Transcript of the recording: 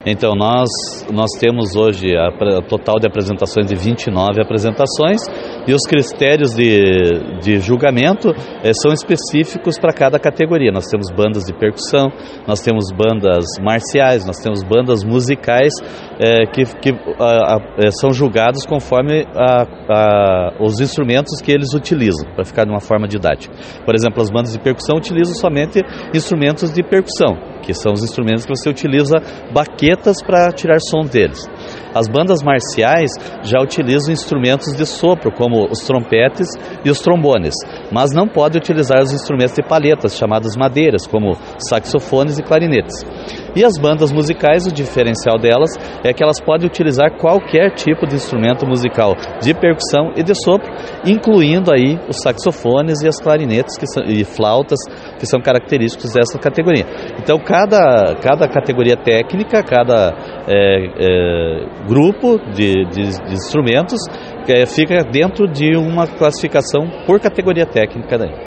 Então nós temos hoje a total de apresentações de 29 apresentações e os critérios de julgamento são específicos para cada categoria. Nós temos bandas de percussão, nós temos bandas marciais, nós temos bandas musicais que são julgados conforme os instrumentos que eles utilizam, para ficar de uma forma didática. Por exemplo, as bandas de percussão utilizam somente instrumentos de percussão, que são os instrumentos que você utiliza baquetas para tirar som deles. As bandas marciais já utilizam instrumentos de sopro, como os trompetes e os trombones, mas não pode utilizar os instrumentos de palhetas, chamadas madeiras, como saxofones e clarinetes. E as bandas musicais, o diferencial delas é que elas podem utilizar qualquer tipo de instrumento musical de percussão e de sopro, incluindo aí os saxofones e as clarinetes e flautas, que são característicos dessa categoria. Então, cada categoria técnica, cada grupo de instrumentos fica dentro de uma classificação por categoria técnica daí.